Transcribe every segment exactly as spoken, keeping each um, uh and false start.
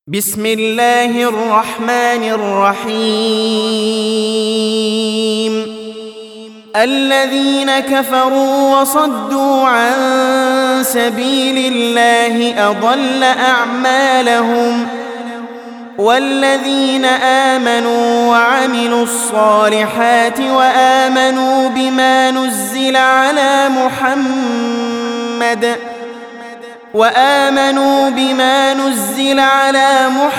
بسم الله الرحمن الرحيم الذين كفروا وصدوا عن سبيل الله أضل أعمالهم والذين آمنوا وعملوا الصالحات وآمنوا بما نزل على محمد وآمنوا بما نزل على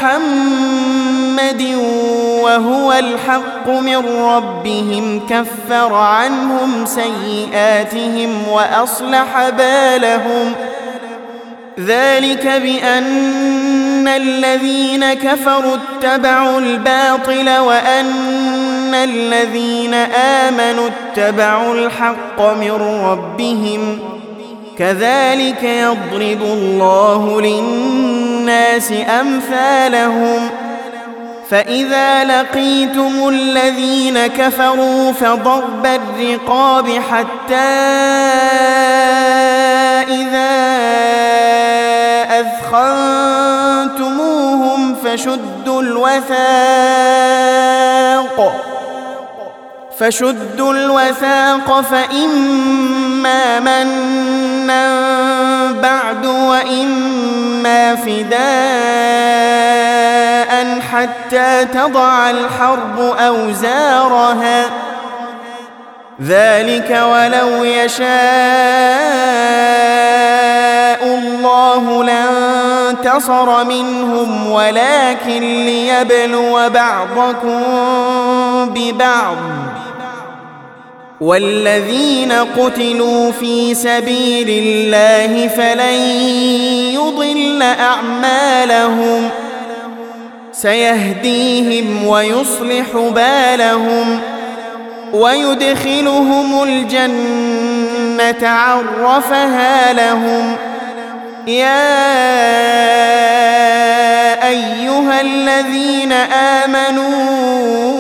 محمد وهو الحق من ربهم كفر عنهم سيئاتهم وأصلح بالهم ذلك بأن الذين كفروا اتبعوا الباطل وأن الذين آمنوا اتبعوا الحق من ربهم كذلك يضرب الله للناس أمثالهم فإذا لقيتم الذين كفروا فضرب الرقاب حتى إذا أثخنتموهم فشدوا الوثاق فشدوا الوثاق فإما منا بعد وإما فداء حتى تضع الحرب أوزارها ذلك ولو يشاء الله لانتصر منهم ولكن ليبلو بعضكم ببعض والذين قتلوا في سبيل الله فلن يضل أعمالهم سيهديهم ويصلح بالهم ويدخلهم الجنة عرفها لهم يا أيها الذين آمنوا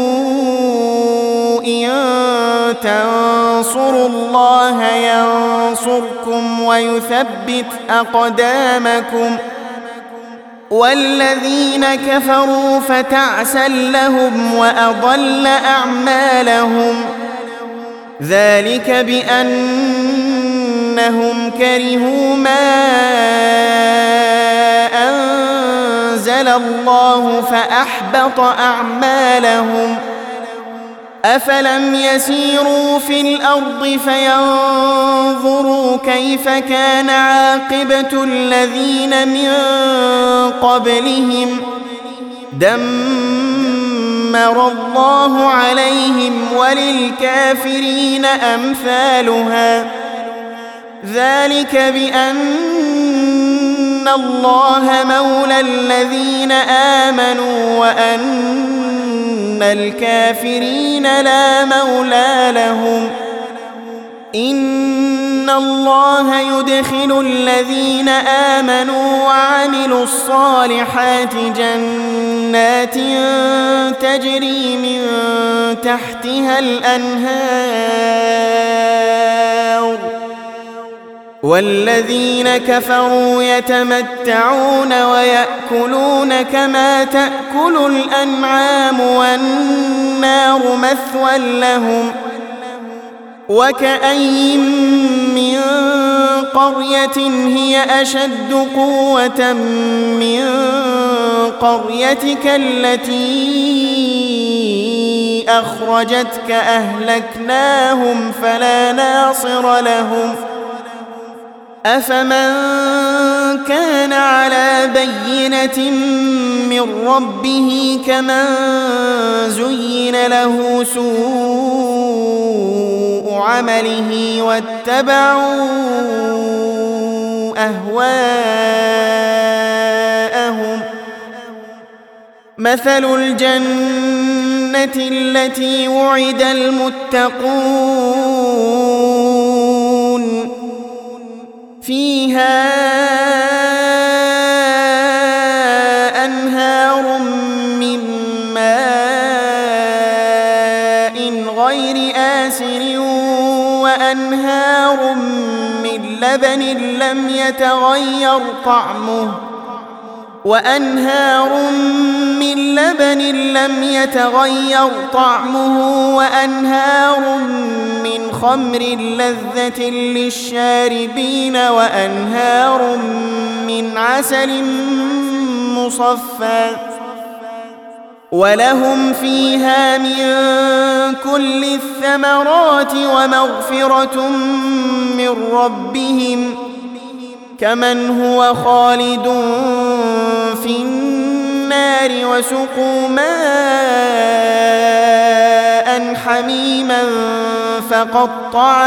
إن تنصروا الله ينصركم ويثبت أقدامكم والذين كفروا فتعسا لهم وأضل أعمالهم ذلك بأنهم كرهوا ما أنزل الله فأحبط أعمالهم أفلم يسيروا في الأرض فينظروا كيف كان عاقبة الذين من قبلهم دمر الله عليهم وللكافرين أمثالها ذلك بأن الله مولى الذين آمنوا وأن الكافرين لا مولى لهم إن الله يدخل الذين آمنوا وعملوا الصالحات جنات تجري من تحتها الأنهار والذين كفروا يتمتعون ويأكلون كما تأكل الأنعام والنار مثوى لهم وكأين من قرية هي أشد قوة من قريتك التي أخرجتك أهلكناهم فلا ناصر لهم أفمن كان على بينة من ربه كمن زين له سوء عمله واتبعوا أهواءهم مثل الجنة التي وعد المتقون فيها أنهار من ماء غير آسن وأنهار من لبن لم يتغير طعمه وأنهار من لبن لم يتغير طعمه وأنهار من خمر لذة للشاربين وأنهار من عسل مصفى ولهم فيها من كل الثمرات ومغفرة من ربهم كمن هو خالد في النار وسقوا ماء حميما فقطع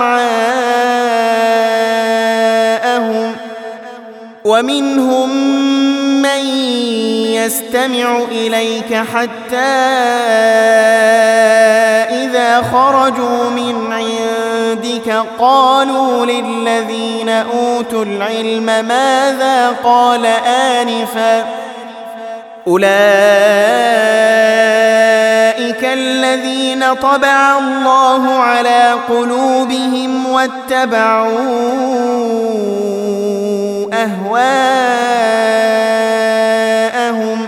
أمعاءهم ومنهم من يستمع إليك حتى إذا خرجوا من عندك قالوا للذين أوتوا العلم ماذا قال آنفا أولئك الذين طبع الله على قلوبهم واتبعوا أهواءهم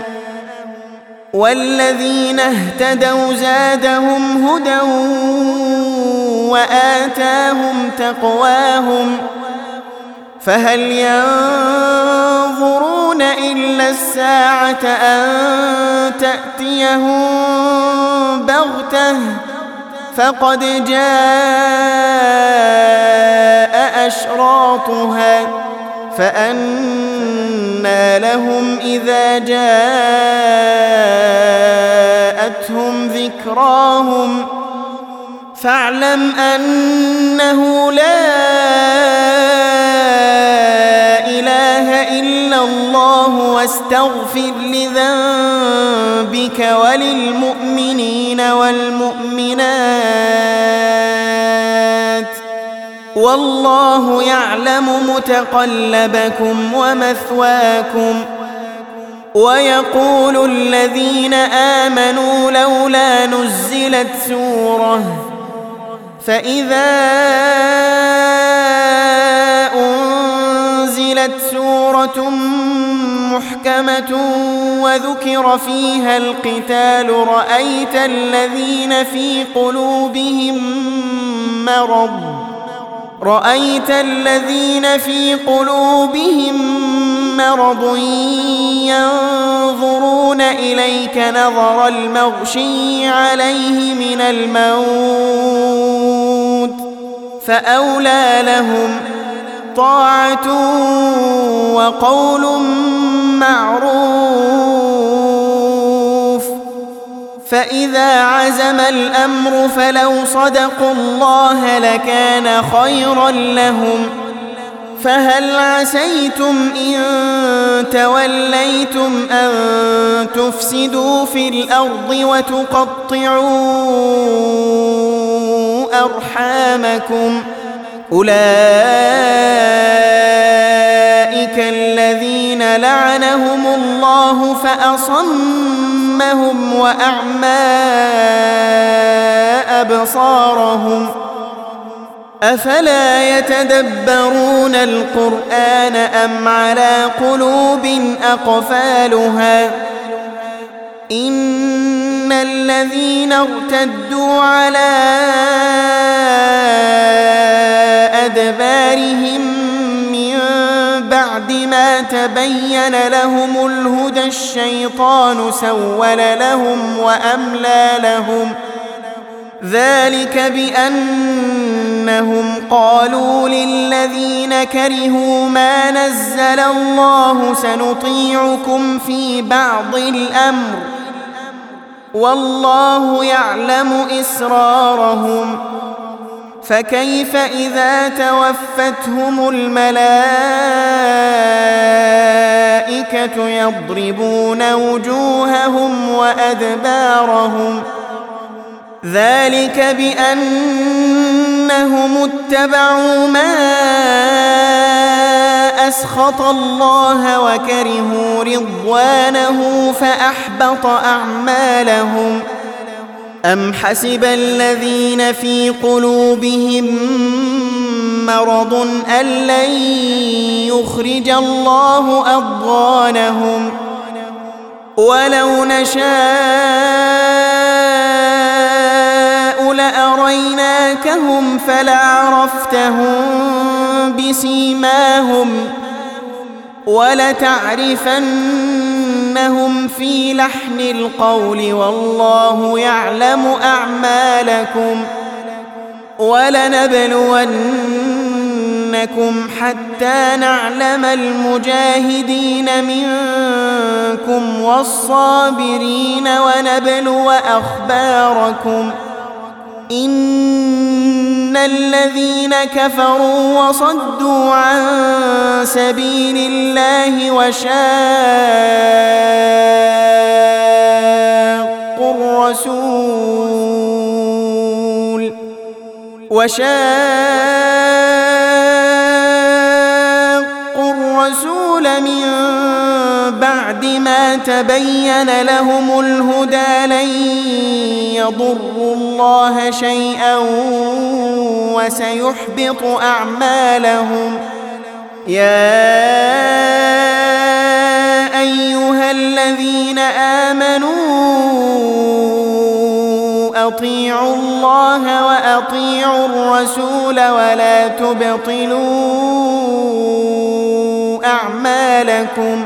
والذين اهتدوا زادهم هدى وآتاهم تقواهم فهل ينظرون إلا الساعة أن تأتيهم بغتة فقد جاء أشراطها فأنى لهم إذا جاءتهم ذكراهم فاعلم أنه لا إله إلا الله واستغفر لذنبك وللمؤمنين والمؤمنات والله يعلم متقلبكم ومثواكم ويقول الذين آمنوا لولا نزلت سورة فإذا أنزلت سورة محكمة وذكر فيها القتال رأيت الذين في قلوبهم مرض رأيت الذين في قلوبهم مرض ينظرون إليك نظر المغشي عليه من الموت فأولى لهم طاعة وقول معروف فإذا عزم الأمر فلو صدقوا الله لكان خيرا لهم فهل عسيتم إن توليتم أن تفسدوا في الأرض وتقطعوا أرحامكم أولئك الذين لعنهم الله فأصمهم وأعمى أبصارهم أفلا يتدبرون القرآن أم على قلوب أقفالها إن الذين ارتدوا على أدبارهم من بعد ما تبين لهم الهدى الشيطان سول لهم وأملى لهم ذلك بأنهم قالوا للذين كرهوا ما نزل الله سنطيعكم في بعض الأمر والله يعلم إسرارهم فكيف إذا توفتهم الملائكة يضربون وجوههم وأدبارهم ذلك بأنهم اتبعوا ما أسخط الله وكرهوا رضوانه فأحبط أعمالهم أم حسب الذين في قلوبهم مرض أن لن يخرج الله أضغانهم ولو نشاء لأريناكهم فلعرفتهم بسيماهم ولتعرفنهم في لحن القول والله يعلم أعمالكم ولنبلونكم حتى نعلم المجاهدين منكم والصابرين ونبلو أخباركم إن الذين كفروا وصدوا عن سبيل الله وشاقوا الرسول وشاقوا الرسول من بعد ما تبين لهم الهدى لن يضروا الله شيئا وسيحبط أعمالهم يا أيها الذين آمنوا أطيعوا الله وأطيعوا الرسول ولا تبطلوا أعمالكم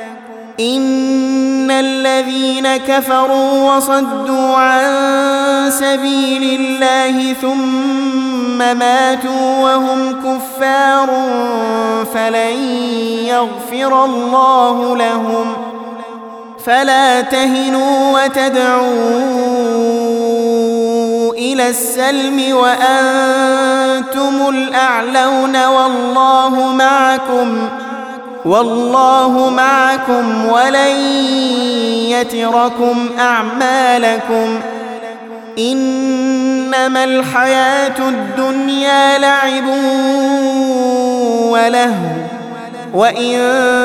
إن الذين كفروا وصدوا عن سبيل الله ثم ماتوا وهم كفار فلن يغفر الله لهم فلا تهنوا وتدعوا إلى السلم وأنتم الأعلون والله معكم والله معكم ولن يتركم أعمالكم إنما الحياة الدنيا لعب ولهو وإن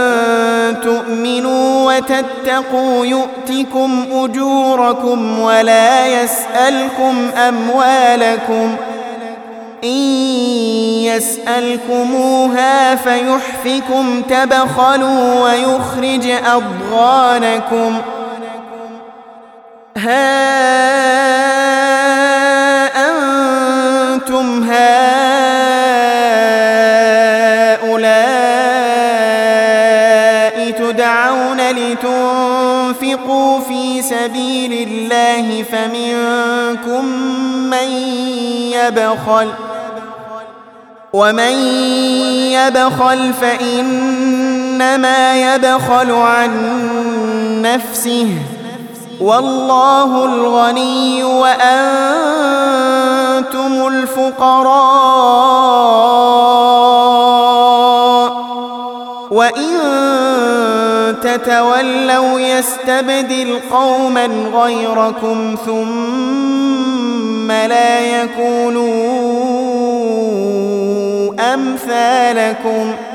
تؤمنوا وتتقوا يؤتكم أجوركم ولا يسألكم أموالكم إن يسألكموها فيحفكم تبخلوا ويخرج أضغانكم ها أنتم هؤلاء تدعون لتنفقوا في سبيل الله فمنكم من يبخل ومن يبخل فإنما يبخل عن نفسه والله الغني وأنتم الفقراء وإن تتولوا يستبدل قوما غيركم ثم لا يكونوا أمثالكم